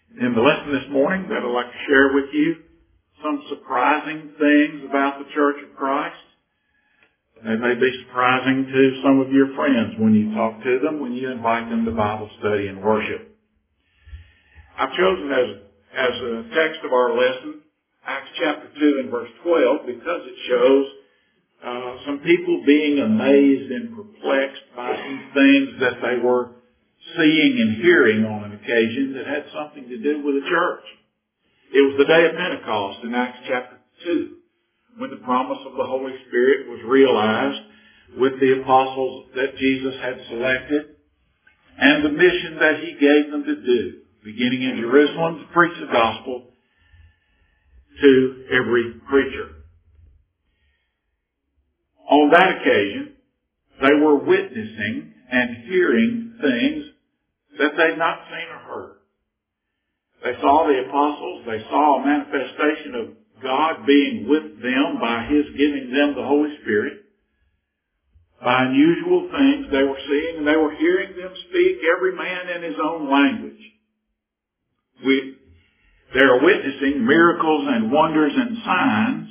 In the lesson this morning that I'd like to share with you some surprising things about the Church of Christ. They may be surprising to some of your friends when you talk to them, when you invite them to Bible study and worship. I've chosen as a text of our lesson, Acts chapter 2 and verse 12, because it shows some people being amazed and perplexed by some things that they were seeing and hearing on an occasion that had something to do with the church. It was the day of Pentecost in Acts chapter 2, when the promise of the Holy Spirit was realized with the apostles that Jesus had selected and the mission that he gave them to do, beginning in Jerusalem to preach the gospel to every creature. On that occasion, they were witnessing and hearing things that they'd not seen or heard. They saw the apostles. They saw a manifestation of God being with them by his giving them the Holy Spirit. By unusual things they were seeing, and they were hearing them speak, every man in his own language. They are witnessing miracles and wonders and signs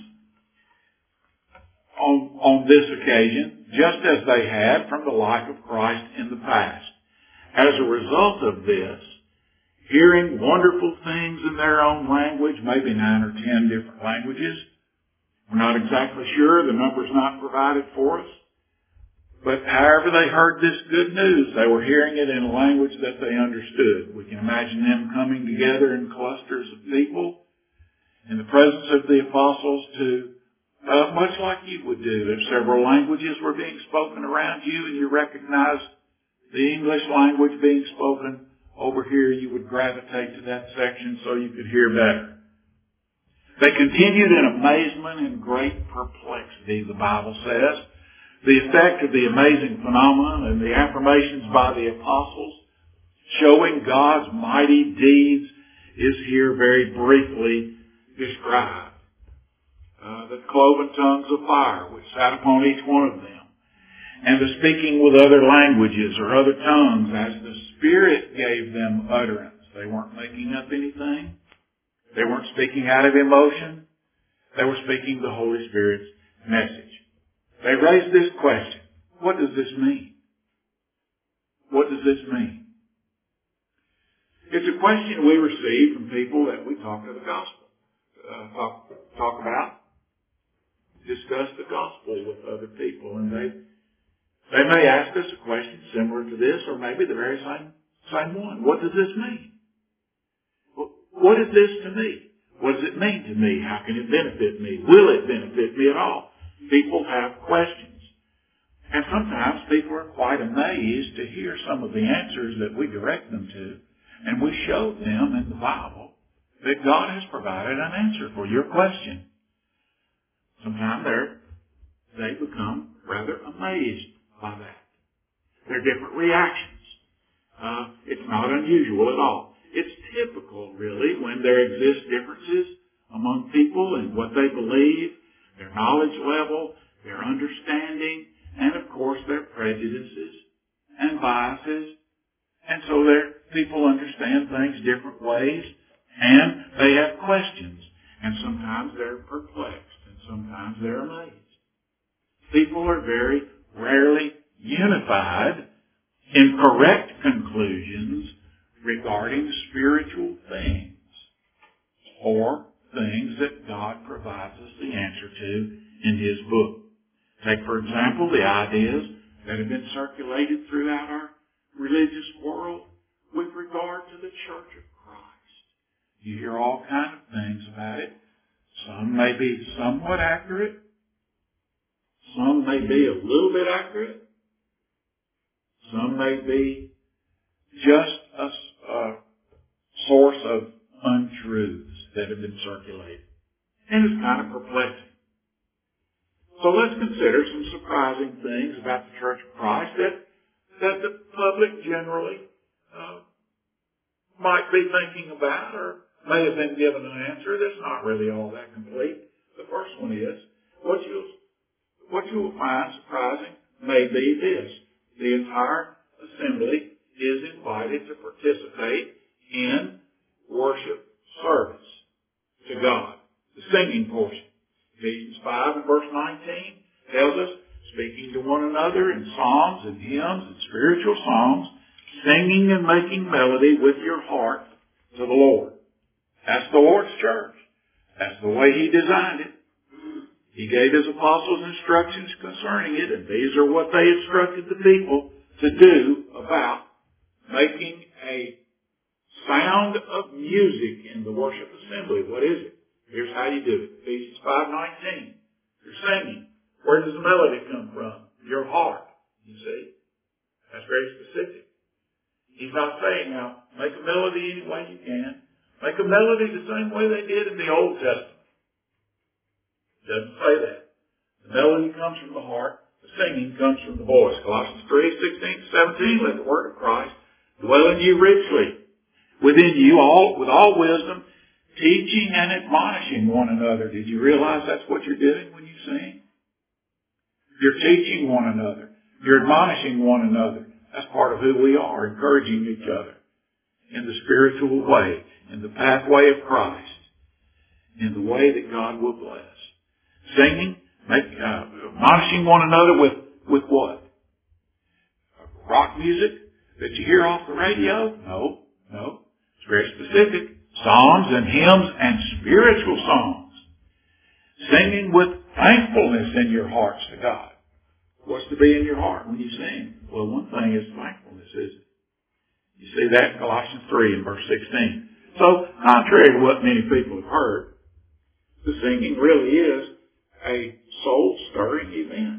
on this occasion, just as they had from the life of Christ in the past. As a result of this, hearing wonderful things in their own language, maybe 9 or 10 different languages. We're not exactly sure. The number's not provided for us. But however they heard this good news, they were hearing it in a language that they understood. We can imagine them coming together in clusters of people in the presence of the apostles to, much like you would do if several languages were being spoken around you and you recognized the English language being spoken over here, you would gravitate to that section so you could hear better. They continued in amazement and great perplexity, the Bible says. The effect of the amazing phenomenon and the affirmations by the apostles showing God's mighty deeds is here very briefly described. The cloven tongues of fire which sat upon each one of them, and the speaking with other languages or other tongues as the Spirit gave them utterance. They weren't making up anything. They weren't speaking out of emotion. They were speaking the Holy Spirit's message. They raised this question: what does this mean? What does this mean? It's a question we receive from people that we talk to the gospel, talk about, discuss the gospel with other people, and they may ask us a question similar to this, or maybe the very same one. What does this mean? What is this to me? What does it mean to me? How can it benefit me? Will it benefit me at all? People have questions. And sometimes people are quite amazed to hear some of the answers that we direct them to, and we show them in the Bible that God has provided an answer for your question. Sometimes they become rather amazed by that. There are different reactions. It's not unusual at all. It's typical, really, when there exist differences among people in what they believe, their knowledge level, their understanding, and of course their prejudices and biases. And so people understand things different ways, and they have questions. And sometimes they're perplexed, and sometimes they're amazed. People are very rarely unified in correct conclusions regarding spiritual things or things that God provides us the answer to in his book. Take, for example, the ideas that have been circulated throughout our religious world with regard to the Church of Christ. You hear all kinds of things about it. Some may be somewhat accurate. Some may be a little bit accurate. Some may be just a source of untruths that have been circulated. And it's kind of perplexing. So let's consider some surprising things about the Church of Christ that the public generally might be thinking about or may have been given an answer that's not really all that complete. The first one is, what you will find surprising may be this: the entire assembly is invited to participate in worship service to God. The singing portion. Ephesians 5 and verse 19 tells us, speaking to one another in psalms and hymns and spiritual songs, singing and making melody with your heart to the Lord. That's the Lord's church. That's the way He designed it. He gave His apostles instructions concerning it, and these are what they instructed the people to do about making a sound of music in the worship assembly. What is it? Here's how you do it. Ephesians 5:19. You're singing. Where does the melody come from? Your heart. You see? That's very specific. He's not saying, now, make a melody any way you can. Make a melody the same way they did in the Old Testament. Doesn't say that. The melody comes from the heart. The singing comes from the voice. Colossians 3:16-17, let the word of Christ dwell in you richly, within you with all wisdom, teaching and admonishing one another. Did you realize that's what you're doing when you sing? You're teaching one another. You're admonishing one another. That's part of who we are, encouraging each other in the spiritual way, in the pathway of Christ, in the way that God will bless. Singing, admonishing one another with what? Rock music that you hear off the radio? No. It's very specific. Psalms and hymns and spiritual songs. Singing with thankfulness in your hearts to God. What's to be in your heart when you sing? Well, one thing is thankfulness, isn't it? You see that in Colossians 3 and verse 16. So, contrary to what many people have heard, the singing really is a soul-stirring event.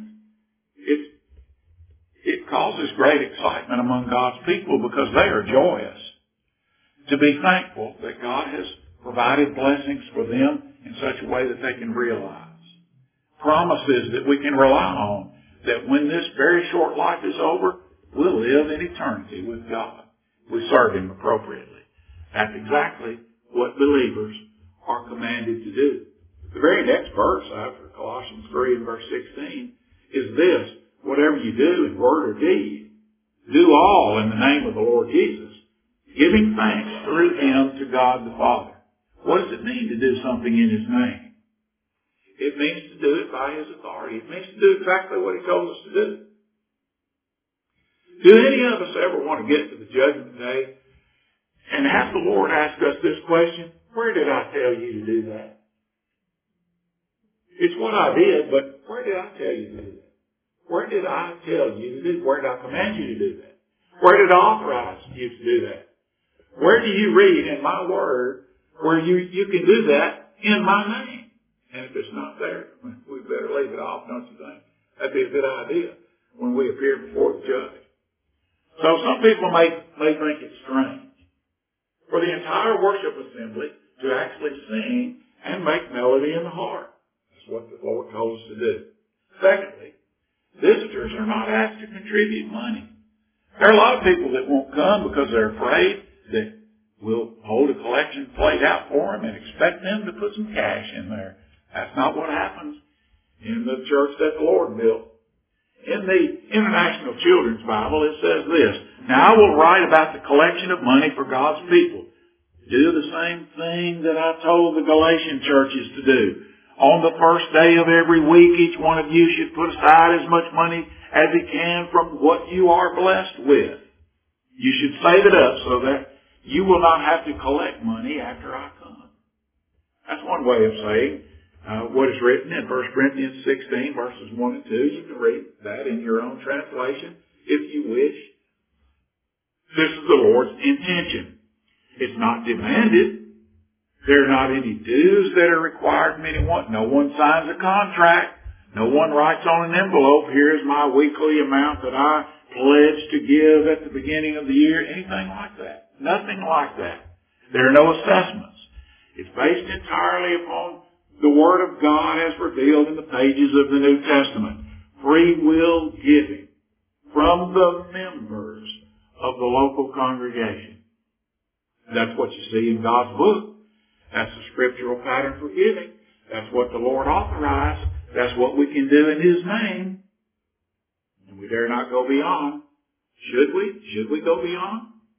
It causes great excitement among God's people because they are joyous to be thankful that God has provided blessings for them in such a way that they can realize. Promises that we can rely on, that when this very short life is over, we'll live in eternity with God. We serve Him appropriately. That's exactly what believers are commanded to do. The very next verse after Colossians 3 and verse 16 is this: whatever you do in word or deed, do all in the name of the Lord Jesus, giving thanks through Him to God the Father. What does it mean to do something in His name? It means to do it by His authority. It means to do exactly what He told us to do. Do any of us ever want to get to the judgment day and have the Lord ask us this question? Where did I tell you to do that? It's what I did, but where did I tell you to do that? Where did I tell you to do that? Where did I command you to do that? Where did I authorize you to do that? Where do you read in my word where you can do that in my name? And if it's not there, we better leave it off, don't you think? That'd be a good idea when we appear before the judge. So some people may think it's strange for the entire worship assembly to actually sing and make melody in the heart. That's what the Lord told us to do. Secondly, visitors are not asked to contribute money. There are a lot of people that won't come because they're afraid that we'll hold a collection plate out for them and expect them to put some cash in there. That's not what happens in the church that the Lord built. In the International Children's Bible, it says this: now I will write about the collection of money for God's people. Do the same thing that I told the Galatian churches to do. On the first day of every week, each one of you should put aside as much money as he can from what you are blessed with. You should save it up so that you will not have to collect money after I come. That's one way of saying what is written in 1 Corinthians 16, verses 1 and 2. You can read that in your own translation if you wish. This is the Lord's intention. It's not demanded. There are not any dues that are required from anyone. No one signs a contract. No one writes on an envelope, here's my weekly amount that I pledge to give at the beginning of the year. Anything like that. Nothing like that. There are no assessments. It's based entirely upon the Word of God as revealed in the pages of the New Testament. Free will giving from the members of the local congregation. That's what you see in God's book. That's the scriptural pattern for giving. That's what the Lord authorized. That's what we can do in His name. And we dare not go beyond. Should we? Should we go beyond?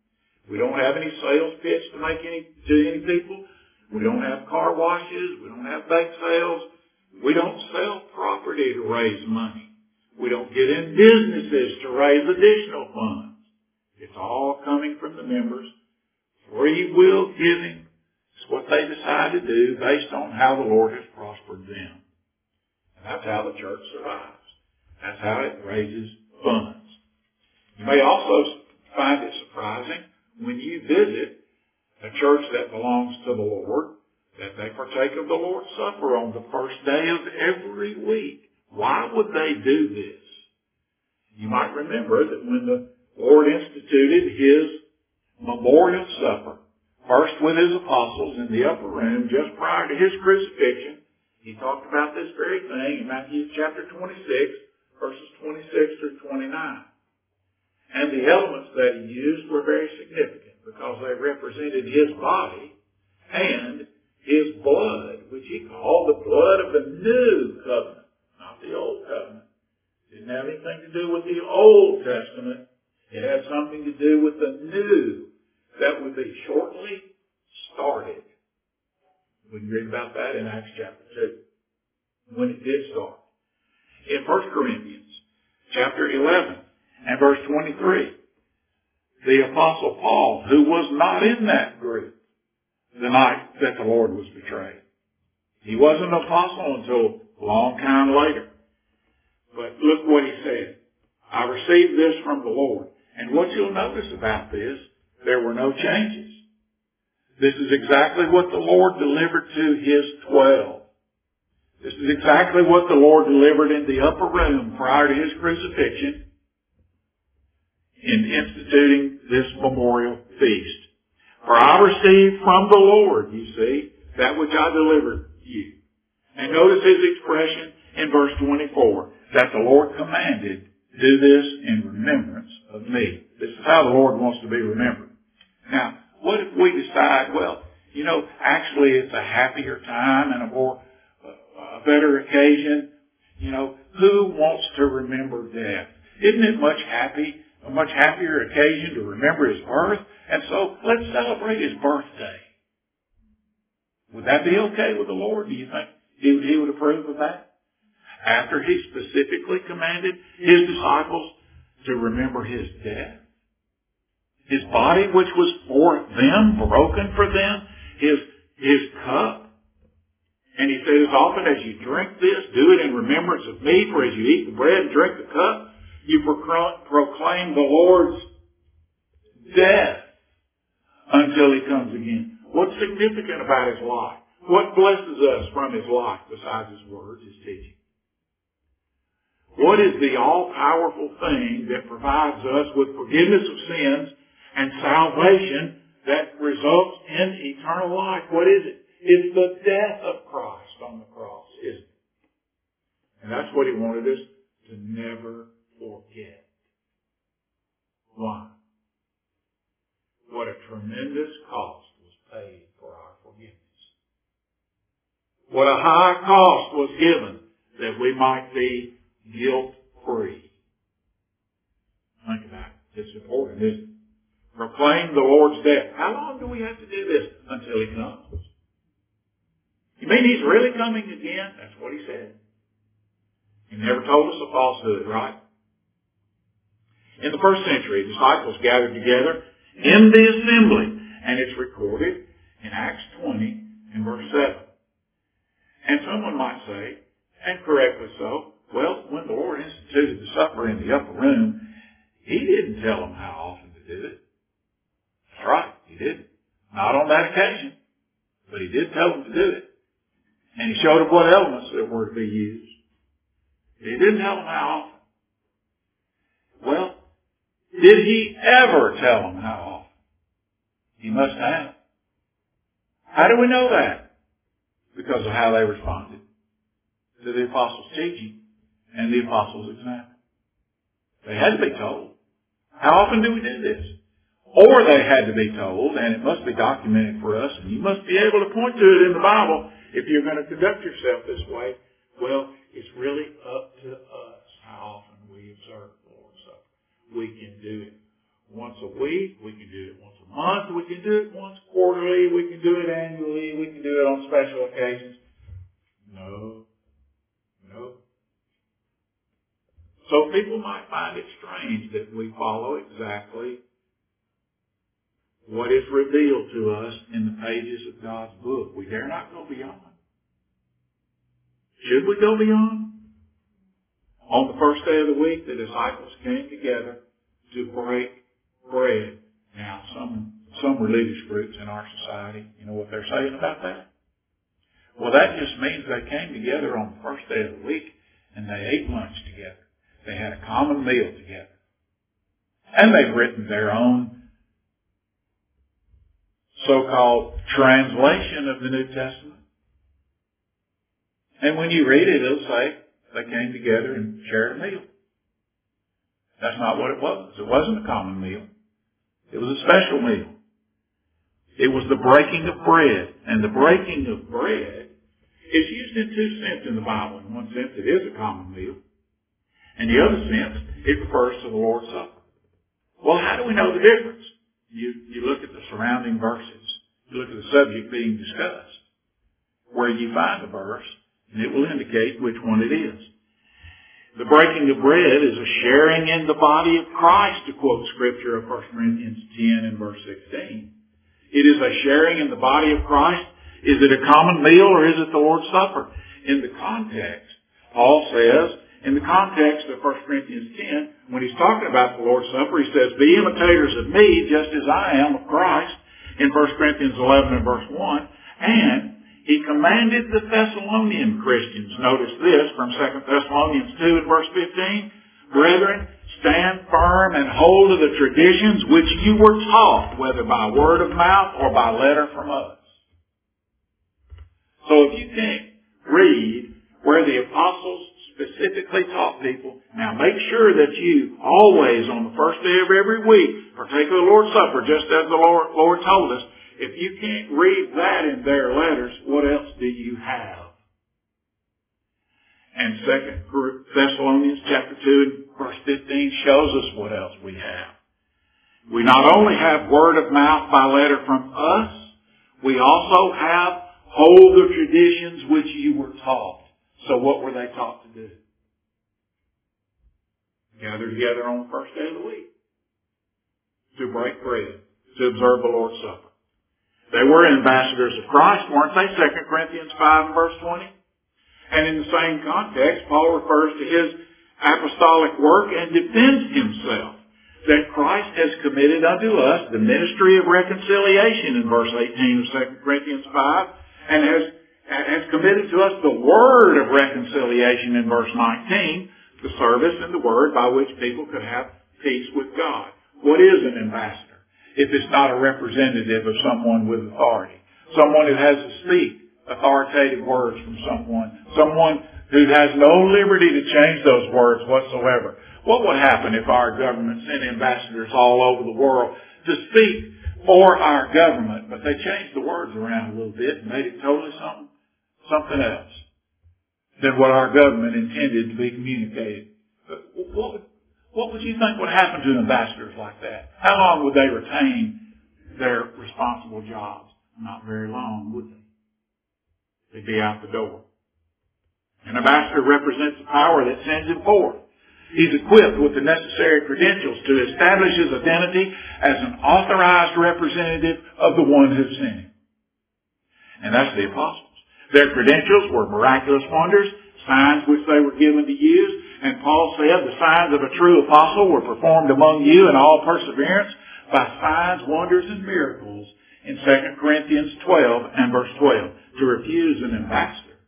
We don't have any sales pitch to any people. We don't have car washes. We don't have bake sales. We don't sell property to raise money. We don't get in businesses to raise additional funds. It's all coming from the members. Free will giving is what they decide to do based on how the Lord has prospered them. And that's how the church survives. That's how it raises funds. You may also find it surprising when you visit a church that belongs to the Lord that they partake of the Lord's Supper on the first day of every week. Why would they do this? You might remember that when the Lord instituted His memorial supper, first with His apostles in the upper room just prior to His crucifixion, He talked about this very thing in Matthew chapter 26, verses 26 through 29. And the elements that He used were very significant because they represented His body and His blood, which He called the blood of the new covenant, not the old covenant. It didn't have anything to do with the Old Testament. It had something to do with the new that would be shortly started. We can read about that in Acts chapter 2, when it did start. In 1 Corinthians chapter 11 and verse 23, the Apostle Paul, who was not in that group the night that the Lord was betrayed. He wasn't an apostle until a long time later. But look what he said. I received this from the Lord. And what you'll notice about this, there were no changes. This is exactly what the Lord delivered to His 12. This is exactly what the Lord delivered in the upper room prior to His crucifixion in instituting this memorial feast. For I received from the Lord, you see, that which I delivered you. And notice His expression in verse 24, that the Lord commanded, do this in remembrance of me. This is how the Lord wants to be remembered. Now, what if we decide, well, actually it's a happier time and a better occasion. Who wants to remember death? Isn't it a much happier occasion to remember His birth? And so let's celebrate His birthday. Would that be okay with the Lord? Do you think He would approve of that? After He specifically commanded His disciples to remember His death, His body which was for them, broken for them, His cup. And He said, as often as you drink this, do it in remembrance of me, for as you eat the bread and drink the cup, you proclaim the Lord's death until He comes again. What's significant about His life? What blesses us from His life besides His words, His teaching? What is the all-powerful thing that provides us with forgiveness of sins and salvation that results in eternal life? What is it? It's the death of Christ on the cross, isn't it? And that's what He wanted us to never forget. Why? What a tremendous cost was paid for our forgiveness. What a high cost was given that we might be guilt-free. Think about it. It's important, isn't it? Proclaim the Lord's death. How long do we have to do this? Until He comes. You mean He's really coming again? That's what He said. He never told us a falsehood, right? In the first century, disciples gathered together in the assembly, and it's recorded in Acts 20 and verse 7. And someone might say, and correctly so, well, when the Lord instituted the supper in the upper room, He didn't tell them how often to do it. That's right, He didn't. Not on that occasion. But He did tell them to do it. And He showed them what elements that were to be used. He didn't tell them how often. Well, did He ever tell them how often? He must have. How do we know that? Because of how they responded to the apostles' teaching and the apostles' example. They had to be told. How often do we do this? Or they had to be told, and it must be documented for us, and you must be able to point to it in the Bible if you're going to conduct yourself this way. Well, it's really up to us how often we observe the Lord's Supper. We can do it once a week. We can do it once a a month. We can do it once quarterly. We can do it annually. We can do it on special occasions. No. So people might find it strange that we follow exactly what is revealed to us in the pages of God's book. We dare not go beyond. Should we go beyond? On the first day of the week, the disciples came together to break bread. Now, some religious groups in our society, you know what they're saying about that? Well, that just means they came together on the first day of the week and they ate lunch together. They had a common meal together. And they've written their own so-called translation of the New Testament. And when you read it, it'll say they came together and shared a meal. That's not what it was. It wasn't a common meal. It was a special meal. It was the breaking of bread. And the breaking of bread is used in two senses in the Bible. In one sense, it is a common meal. In the other sense, it refers to the Lord's Supper. Well, how do we know the difference? You look at the surrounding verses. You look at the subject being discussed. Where you find the verse, and it will indicate which one it is. The breaking of bread is a sharing in the body of Christ, to quote Scripture of 1 Corinthians 10 and verse 16. It is a sharing in the body of Christ. Is it a common meal or is it the Lord's Supper? In the context, Paul says, in the context of 1 Corinthians 10, when he's talking about the Lord's Supper, he says, be imitators of me just as I am of Christ, in 1 Corinthians 11 and verse 1. And he commanded the Thessalonian Christians, notice this from 2 Thessalonians 2 and verse 15, brethren, stand firm and hold to the traditions which you were taught, whether by word of mouth or by letter from us. So if you can't read where the apostles specifically taught people, now make sure that you always, on the first day of every week, partake of the Lord's Supper, just as the Lord told us. If you can't read that in their letters, what else do you have? And 2 Thessalonians chapter 2 verse 15 shows us what else we have. We not only have word of mouth by letter from us, we also have hold the traditions which you were taught. So what were they taught to do? Gather together on the first day of the week. To break bread. To observe the Lord's Supper. They were ambassadors of Christ, weren't they? 2 Corinthians 5 and verse 20. And in the same context, Paul refers to his apostolic work and defends himself that Christ has committed unto us the ministry of reconciliation in verse 18 of 2 Corinthians 5 and has committed to us the word of reconciliation in verse 19, the service and the word by which people could have peace with God. What is an ambassador? If it's not a representative of someone with authority. Someone who has to speak authoritative words from someone who has no liberty to change those words whatsoever. What would happen if our government sent ambassadors all over the world to speak for our government, but they changed the words around a little bit and made it totally something else than what our government intended to be communicated? What would you think would happen to ambassadors like that? How long would they retain their responsible jobs? Not very long, would they? They'd be out the door. An ambassador represents the power that sends him forth. He's equipped with the necessary credentials to establish his identity as an authorized representative of the one who sent him. And that's the apostles. Their credentials were miraculous wonders, signs which they were given to use. And Paul said the signs of a true apostle were performed among you in all perseverance by signs, wonders, and miracles in 2 Corinthians 12 and verse 12. To refuse an ambassador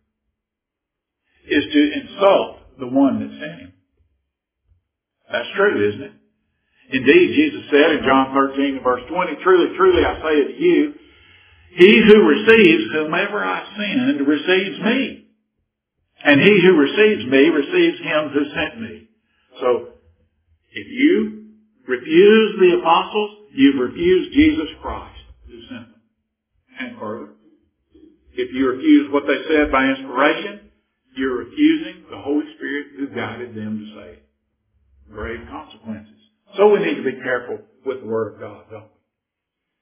is to insult the one that sent him. That's true, isn't it? Indeed, Jesus said in John 13 and verse 20, truly, truly, I say to you, he who receives whomever I send receives me. And he who receives me receives him who sent me. So, if you refuse the apostles, you've refused Jesus Christ who sent them. And further, if you refuse what they said by inspiration, you're refusing the Holy Spirit who guided them to say it. Grave consequences. So we need to be careful with the Word of God, don't we?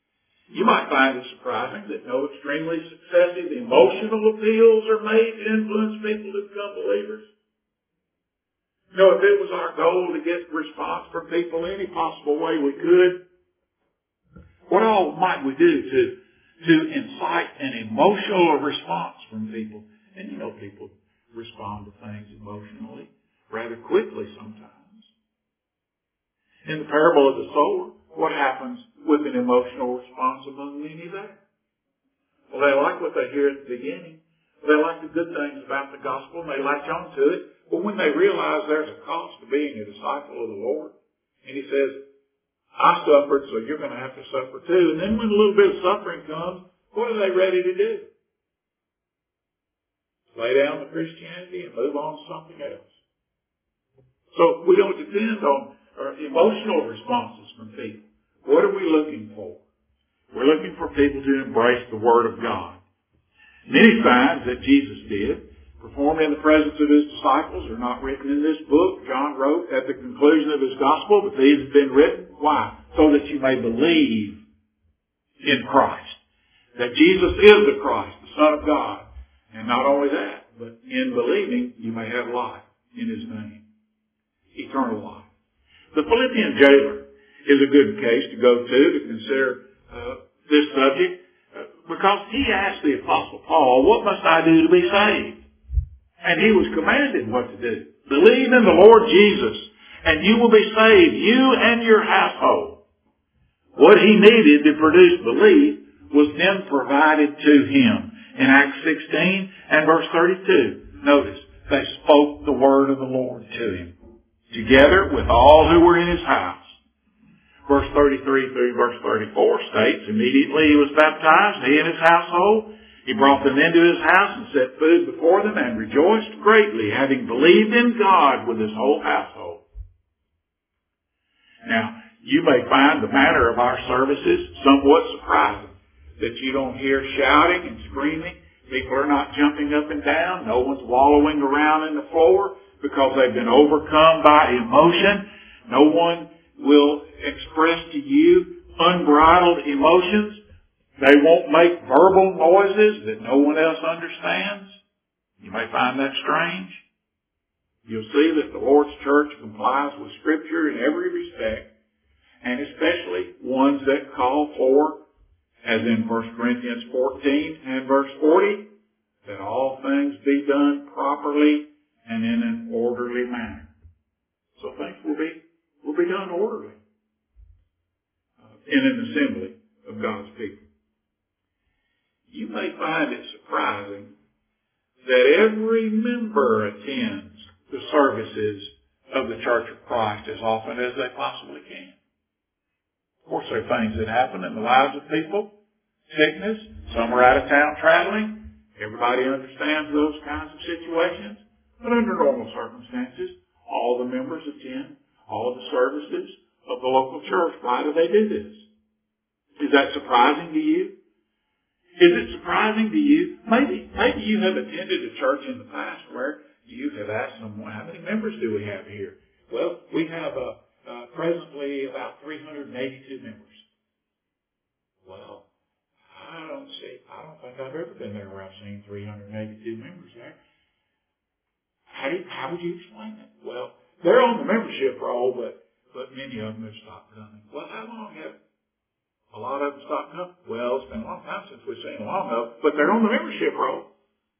You might find it surprising that no extremely successive emotional appeals are made to influence people to become believers. You know, if it was our goal to get response from people any possible way we could, what all might we do to incite an emotional response from people? And you know, people respond to things emotionally rather quickly sometimes. In the parable of the sower, what happens with an emotional response among many there? Well, they like what they hear at the beginning. They like the good things about the gospel and they latch on to it. But when they realize there's a cost to being a disciple of the Lord, and he says, I suffered, so you're going to have to suffer too. And then when a little bit of suffering comes, what are they ready to do? Lay down the Christianity and move on to something else. So we don't depend on our emotional responses from people. What are we looking for? We're looking for people to embrace the Word of God. Many signs that Jesus did, performed in the presence of his disciples, are not written in this book. John wrote at the conclusion of his gospel, but these have been written. Why? So that you may believe in Christ. That Jesus is the Christ, the Son of God. And not only that, but in believing, you may have life in his name. Eternal life. The Philippian jailer is a good case to go to consider this subject because he asked the Apostle Paul, what must I do to be saved? And he was commanded what to do. Believe in the Lord Jesus and you will be saved, you and your household. What he needed to produce belief was then provided to him. In Acts 16 and verse 32, notice, they spoke the word of the Lord to him, together with all who were in his house. Verse 33 through verse 34 states, immediately he was baptized, he and his household. He brought them into his house and set food before them and rejoiced greatly, having believed in God with his whole household. Now, you may find the manner of our services somewhat surprising. That you don't hear shouting and screaming. People are not jumping up and down. No one's wallowing around in the floor because they've been overcome by emotion. No one will express to you unbridled emotions. They won't make verbal noises that no one else understands. You may find that strange. You'll see that the Lord's church complies with Scripture in every respect, and especially ones that call for, as in 1 Corinthians 14 and verse 40, that all things be done properly and in an orderly manner. So things will be done orderly in an assembly of God's people. You may find it surprising that every member attends the services of the Church of Christ as often as they possibly can. Of course, there are things that happen in the lives of people. Sickness. Some are out of town traveling. Everybody understands those kinds of situations. But under normal circumstances, all the members attend all of the services of the local church. Why do they do this? Is that surprising to you? Is it surprising to you? Maybe you have attended a church in the past where you have asked someone, how many members do we have here? Well, we have presently about 382 members. Well, I don't think I've ever been there where I've seen 382 members there. How would you explain that? Well, they're on the membership roll, but many of them have stopped coming. Well, how long have a lot of them stopped coming? Well, it's been a long time since we've seen them long enough, but they're on the membership roll.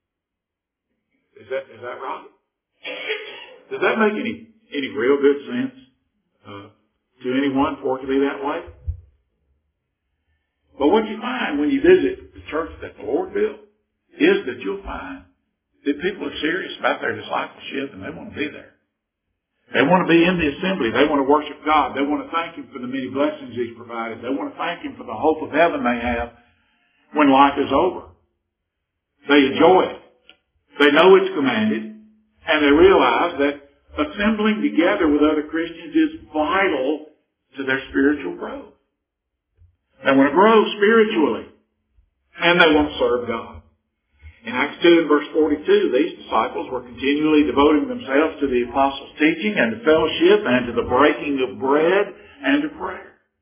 Is that right? Does that make any real good sense to anyone for it to be that way? But what you find when you visit the church that the Lord built is that you'll find that people are serious about their discipleship and they want to be there. They want to be in the assembly. They want to worship God. They want to thank Him for the many blessings He's provided. They want to thank Him for the hope of heaven they have when life is over. They enjoy it. They know it's commanded, and they realize that assembling together with other Christians is vital to their spiritual growth. They want to grow spiritually, and they want to serve God. In Acts 2 and verse 42, these disciples were continually devoting themselves to the apostles' teaching and to fellowship and to the breaking of bread and to prayer.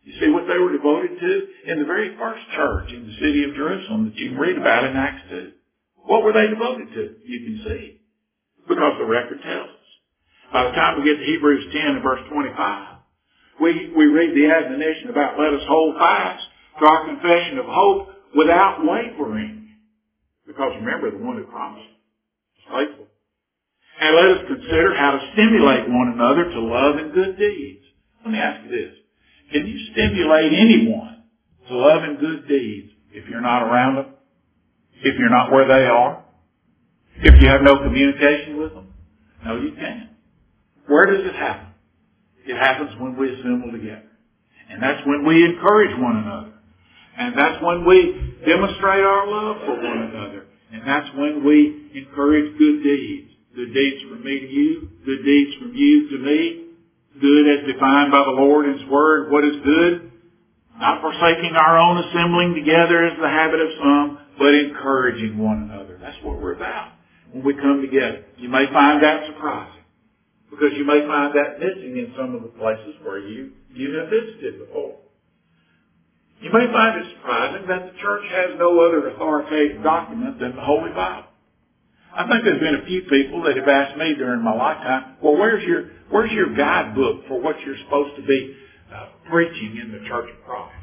You see what they were devoted to? In the very first church in the city of Jerusalem that you can read about in Acts 2. What were they devoted to? You can see. Because the record tells us. By the time we get to Hebrews 10 and verse 25, we read the admonition about let us hold fast to our confession of hope without wavering. Because remember, the one who promised is faithful. And let us consider how to stimulate one another to love and good deeds. Let me ask you this. Can you stimulate anyone to love and good deeds if you're not around them? If you're not where they are? If you have no communication with them? No, you can't. Where does it happen? It happens when we assemble together. And that's when we encourage one another. And that's when we demonstrate our love for one another. And that's when we encourage good deeds. Good deeds from me to you. Good deeds from you to me. Good as defined by the Lord in His Word. What is good? Not forsaking our own assembling together as the habit of some, but encouraging one another. That's what we're about when we come together. You may find that surprising, because you may find that missing in some of the places where you have visited before. You may find it surprising that the church has no other authoritative document than the Holy Bible. I think there's been a few people that have asked me during my lifetime, well, where's your guidebook for what you're supposed to be preaching in the Church of Christ?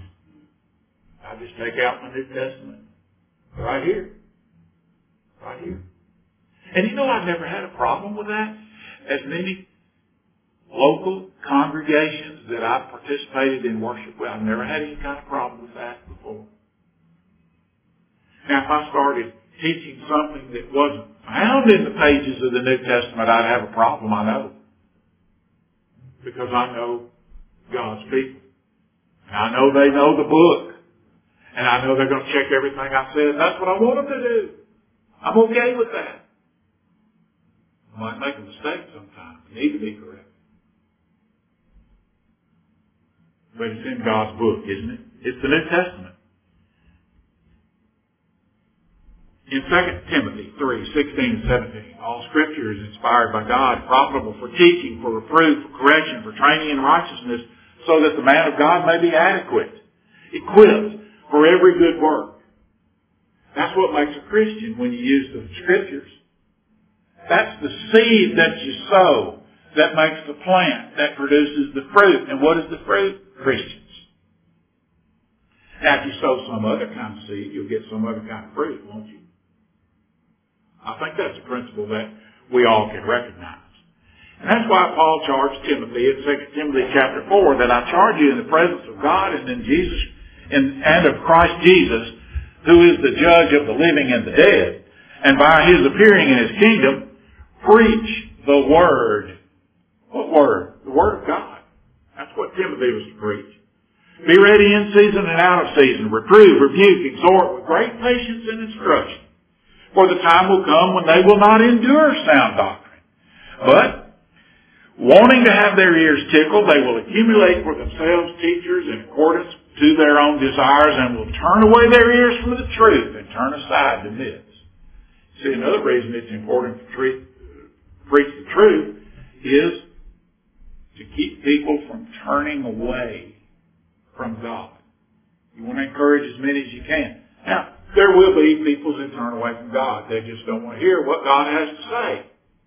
I just take out my New Testament. Right here. Right here. And you know, I've never had a problem with that. As many local congregations that I've participated in worship with, I've never had any kind of problem with that before. Now, if I started teaching something that wasn't found in the pages of the New Testament, I'd have a problem, I know. Because I know God's people. And I know they know the book. And I know they're going to check everything I said. That's what I want them to do. I'm okay with that. I might make a mistake sometimes. I need to be correct. But it's in God's book, isn't it? It's the New Testament. In 2 Timothy 3:16 and 17, all Scripture is inspired by God, profitable for teaching, for reproof, for correction, for training in righteousness, so that the man of God may be adequate, equipped for every good work. That's what makes a Christian when you use the Scriptures. That's the seed that you sow that makes the plant that produces the fruit. And what is the fruit? Christians. Now, if you sow some other kind of seed, you'll get some other kind of fruit, won't you? I think that's a principle that we all can recognize. And that's why Paul charged Timothy in 2 Timothy chapter 4 that I charge you in the presence of God and in Jesus and of Christ Jesus, who is the judge of the living and the dead, and by His appearing in His kingdom, preach the Word. What Word? The Word of God. That's what Timothy was to preach. Be ready in season and out of season. Reprove, rebuke, exhort with great patience and instruction. For the time will come when they will not endure sound doctrine. But, wanting to have their ears tickled, they will accumulate for themselves teachers in accordance to their own desires, and will turn away their ears from the truth and turn aside to myths. See, another reason it's important to preach the truth is to keep people from turning away from God. You want to encourage as many as you can. Now, there will be people who turn away from God. They just don't want to hear what God has to say.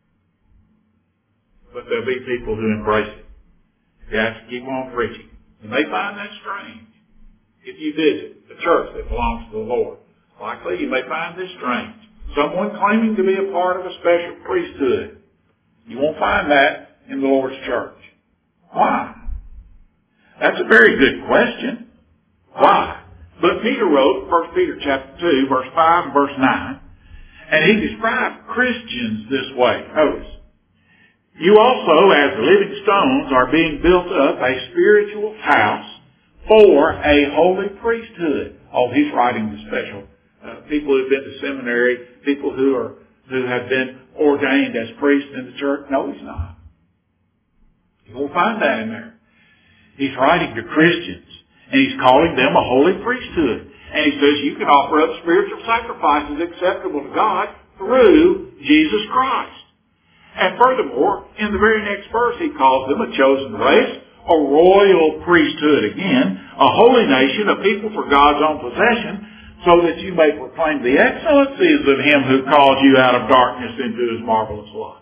But there'll be people who embrace it. You have to keep on preaching. You may find that strange. If you visit a church that belongs to the Lord, likely you may find this strange. Someone claiming to be a part of a special priesthood. You won't find that in the Lord's church. Why? That's a very good question. Why? But Peter wrote, 1 Peter chapter 2, verse 5 and verse 9, and he described Christians this way. Notice, you also, as living stones, are being built up a spiritual house for a holy priesthood. Oh, he's writing to special people who've been to seminary, people who have been ordained as priests in the church. No, he's not. You won't find that in there. He's writing to Christians, and he's calling them a holy priesthood. And he says you can offer up spiritual sacrifices acceptable to God through Jesus Christ. And furthermore, in the very next verse, he calls them a chosen race, a royal priesthood again, a holy nation, a people for God's own possession, so that you may proclaim the excellencies of Him who called you out of darkness into His marvelous light.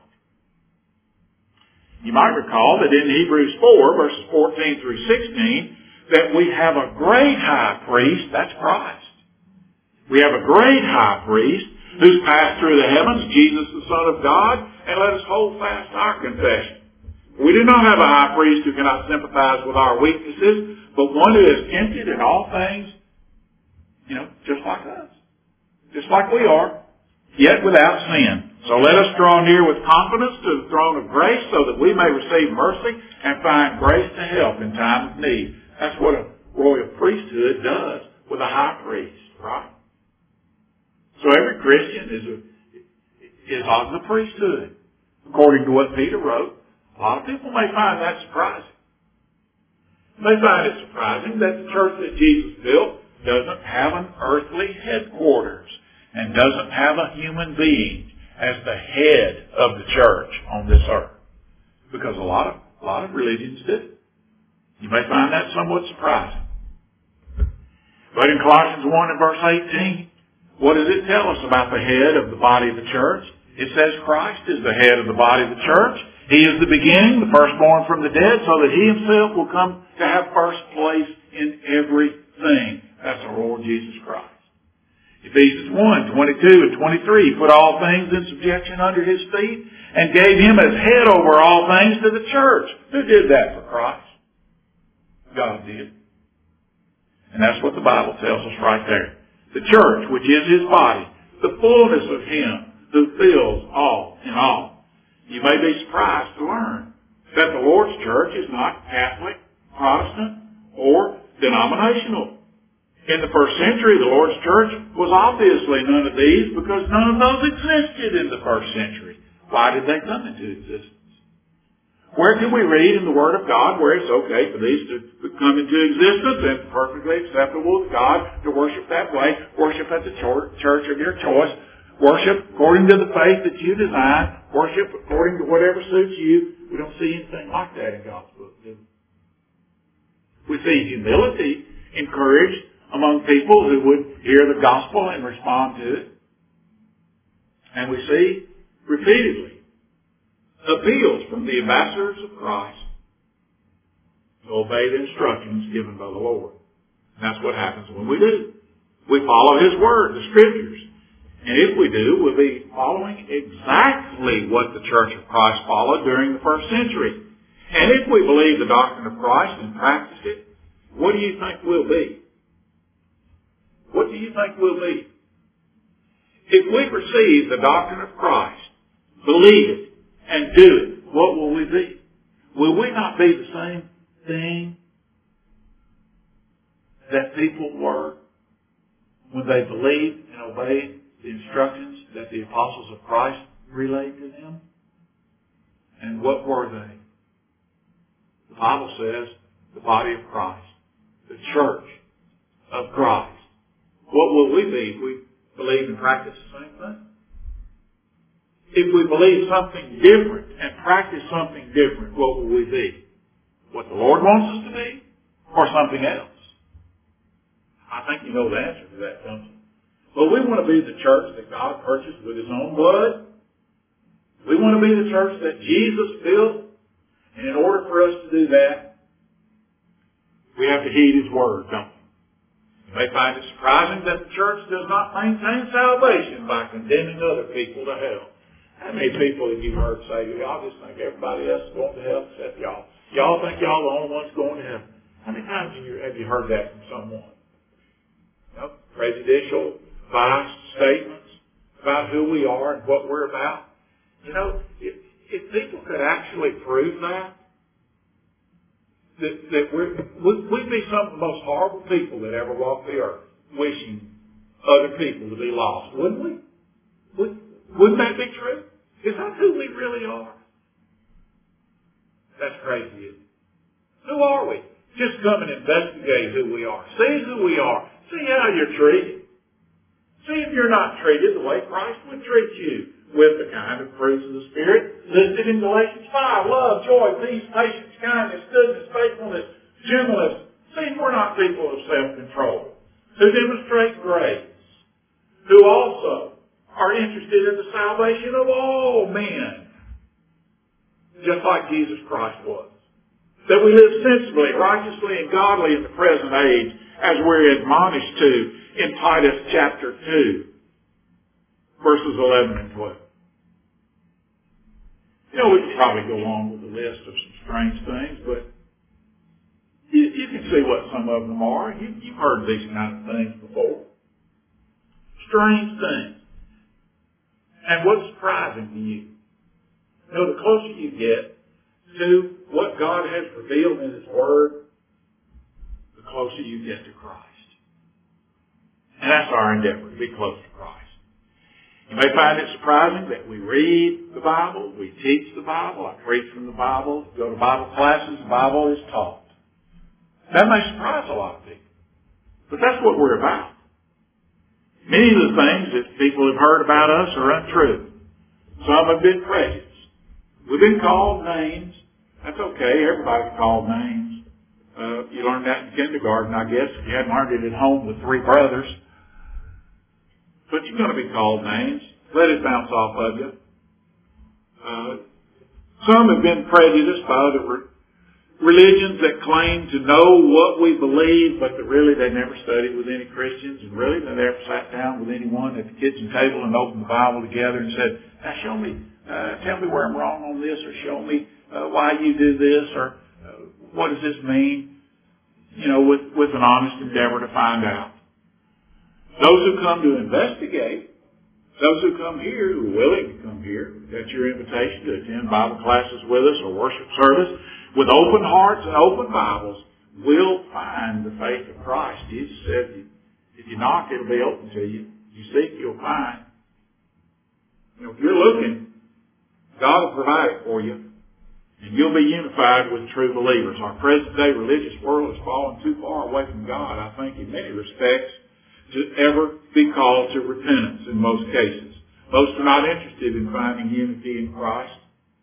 You might recall that in Hebrews 4, verses 14 through 16, that we have a great high priest, that's Christ. We have a great high priest who's passed through the heavens, Jesus the Son of God, and let us hold fast our confession. We do not have a high priest who cannot sympathize with our weaknesses, but one who is tempted in all things, just like us. Just like we are, yet without sin. So let us draw near with confidence to the throne of grace so that we may receive mercy and find grace to help in time of need. That's what a royal priesthood does with a high priest, right? So every Christian is of the priesthood. According to what Peter wrote, a lot of people may find that surprising. They find it surprising that the church that Jesus built doesn't have an earthly headquarters and doesn't have a human being as the head of the church on this earth. Because a lot of religions do. You may find that somewhat surprising. But in Colossians 1 and verse 18, what does it tell us about the head of the body of the church? It says Christ is the head of the body of the church. He is the beginning, the firstborn from the dead, so that He Himself will come to have first place in everything. That's our Lord Jesus Christ. Ephesians 1, 22 and 23, put all things in subjection under His feet and gave Him as head over all things to the church. Who did that for Christ? God did. And that's what the Bible tells us right there. The church, which is His body, the fullness of Him who fills all in all. You may be surprised to learn that the Lord's church is not Catholic, Protestant, or denominational. In the first century, the Lord's church was obviously none of these because none of those existed in the first century. Why did they come into existence? Where can we read in the Word of God where it's okay for these to come into existence and perfectly acceptable to God to worship that way, worship at the church of your choice, worship according to the faith that you design, worship according to whatever suits you? We don't see anything like that in God's book, do we? We see humility encouraged among people who would hear the gospel and respond to it. And we see repeatedly appeals from the ambassadors of Christ to obey the instructions given by the Lord. And that's what happens when we do. We follow His Word, the Scriptures. And if we do, we'll be following exactly what the Church of Christ followed during the first century. And if we believe the doctrine of Christ and practice it, what do you think we'll be? What do you think we'll be? If we receive the doctrine of Christ, believe it, and do it, what will we be? Will we not be the same thing that people were when they believed and obeyed the instructions that the apostles of Christ relayed to them? And what were they? The Bible says the body of Christ, the church of Christ. What will we be if we believe and practice the same thing? If we believe something different and practice something different, what will we be? What the Lord wants us to be? Or something else? I think you know the answer to that, don't you? But we want to be the church that God purchased with His own blood. We want to be the church that Jesus built. And in order for us to do that, we have to heed His Word, don't we? You may find it surprising that the church does not maintain salvation by condemning other people to hell. How many people have you heard say, y'all just think everybody else is going to hell except y'all? Y'all think y'all the only ones going to heaven. How many times have you heard that from someone? Prejudicial, biased statements about who we are and what we're about. If people could actually prove that we'd be some of the most horrible people that ever walked the earth, wishing other people to be lost, wouldn't we? Wouldn't that be true? Is that who we really are? That's crazy, isn't it? Who are we? Just come and investigate who we are. See who we are. See how you're treated. See if you're not treated the way Christ would treat you, with the kind of fruits of the Spirit listed in Galatians 5. Love, joy, peace, patience, kindness, goodness, faithfulness, gentleness, See, we're not people of self-control who demonstrate grace, who also are interested in the salvation of all men, just like Jesus Christ was. That we live sensibly, righteously, and godly in the present age, as we're admonished to in Titus chapter 2, verses 11 and 12. You know, we could probably go on with a list of some strange things, but you can see what some of them are. You've heard these kind of things before. Strange things. And what's surprising to you? You know, the closer you get to what God has revealed in His Word, the closer you get to Christ. And that's our endeavor, to be close to Christ. You may find it surprising that we read the Bible, we teach the Bible, I preach from the Bible, go to Bible classes, the Bible is taught. That may surprise a lot of people. But that's what we're about. Many of the things that people have heard about us are untrue. Some have been prejudiced. We've been called names. That's okay. Everybody's called names. You learned that in kindergarten, I guess, if you hadn't learned it at home with three brothers. But you're going to be called names. Let it bounce off of you. Some have been prejudiced by other religions that claim to know what we believe, but that really they never studied with any Christians, and really they never sat down with anyone at the kitchen table and opened the Bible together and said, now show me, tell me where I'm wrong on this, or show me why you do this, or what does this mean? You know, with an honest endeavor to find out. Those who come to investigate, those who come here, who are willing to come here, that's your invitation to attend Bible classes with us or worship service, with open hearts and open Bibles, will find the faith of Christ. Jesus said, if you knock, it'll be open to you. If you seek, you'll find. You know, if you're looking, God will provide it for you, and you'll be unified with true believers. Our present-day religious world has fallen too far away from God, I think, in many respects, to ever be called to repentance in most cases. Most are not interested in finding unity in Christ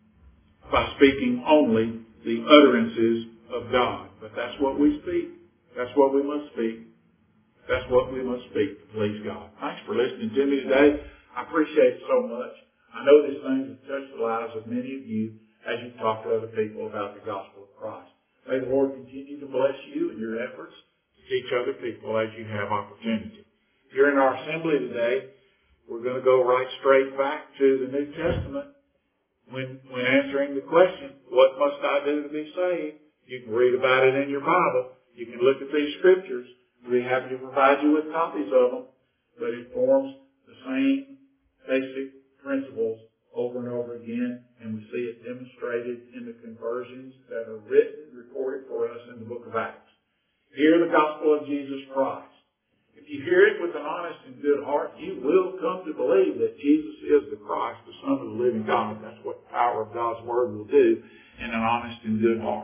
by speaking only the utterances of God. But that's what we speak. That's what we must speak. That's what we must speak to please God. Thanks for listening to me today. I appreciate it so much. I know these things have touched the lives of many of you as you talk to other people about the gospel of Christ. May the Lord continue to bless you in your efforts to teach other people as you have opportunity. During our assembly today, we're going to go right straight back to the New Testament. When answering the question, what must I do to be saved? You can read about it in your Bible. You can look at these scriptures. We're happy to provide you with copies of them. But it forms the same basic principles over and over again. And we see it demonstrated in the conversions that are written, recorded for us in the book of Acts. Hear the gospel of Jesus Christ. If you hear it with an honest and good heart, you will come to believe that Jesus is the Christ, the Son of the living God. That's what the power of God's Word will do in an honest and good heart.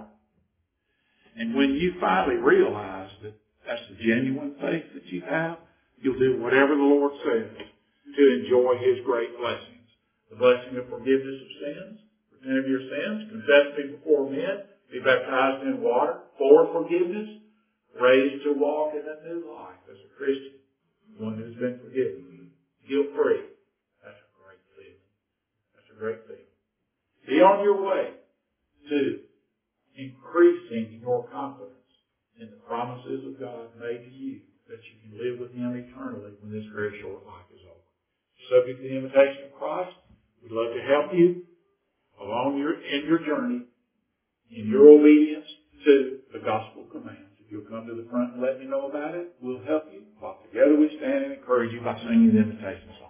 And when you finally realize that that's the genuine faith that you have, you'll do whatever the Lord says to enjoy His great blessings. The blessing of forgiveness of sins, repent of your sins, confess me before men, be baptized in water for forgiveness, raised to walk in a new life as a Christian, one who's been forgiven, guilt-free. That's a great feeling. That's a great feeling. Be on your way to increasing your confidence in the promises of God made to you, that you can live with Him eternally when this very short life is over. Subject to the invitation of Christ, we'd love to help you along in your journey, in your obedience to the gospel commands. If you'll come to the front and let me know about it, we'll help you. While together we stand and encourage you by singing the invitation song.